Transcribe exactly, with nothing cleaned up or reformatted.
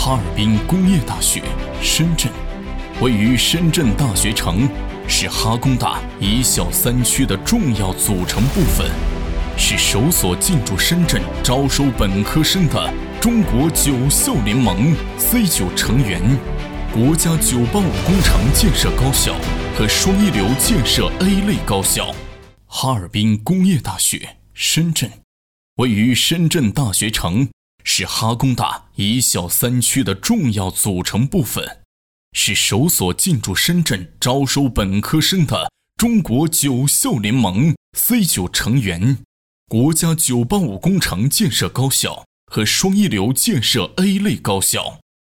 哈尔滨工业大学深圳，位于深圳大学城，是哈工大一校三区的重要组成部分，是首所进驻深圳招收本科生的中国九校联盟 C 九成员，国家九八五工程建设高校和双一流建设 A 类高校。哈尔滨工业大学深圳，位于深圳大学城，是哈工大一校三区的重要组成部分，是首所进驻深圳招收本科生的中国九校联盟 C 九成员，国家九八五工程建设高校和双一流建设 A 类高校。